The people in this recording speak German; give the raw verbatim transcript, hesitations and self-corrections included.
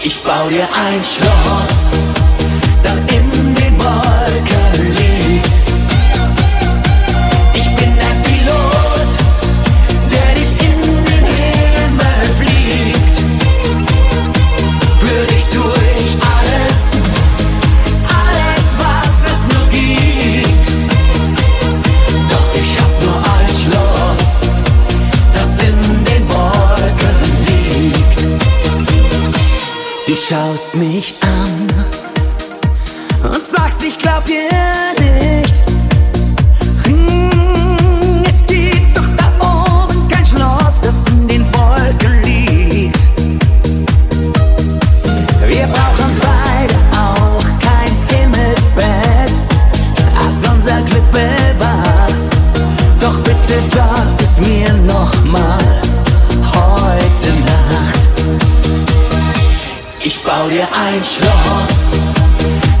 Ich bau dir ein Schloss, das in den Wolken liegt. Ich bin ein Pilot, der dich in den Himmel fliegt. Für dich tue ich alles, alles was es nur gibt. Doch ich hab nur ein Schloss, das in den Wolken liegt. Du schaust mich an und sagst, ich glaub dir nicht. Hm, es gibt doch da oben kein Schloss, das in den Wolken liegt. Wir brauchen beide auch kein Himmelbett, das unser Glück bewacht. Doch bitte sag es mir noch mal heute Nacht. Ich bau dir ein Schloss,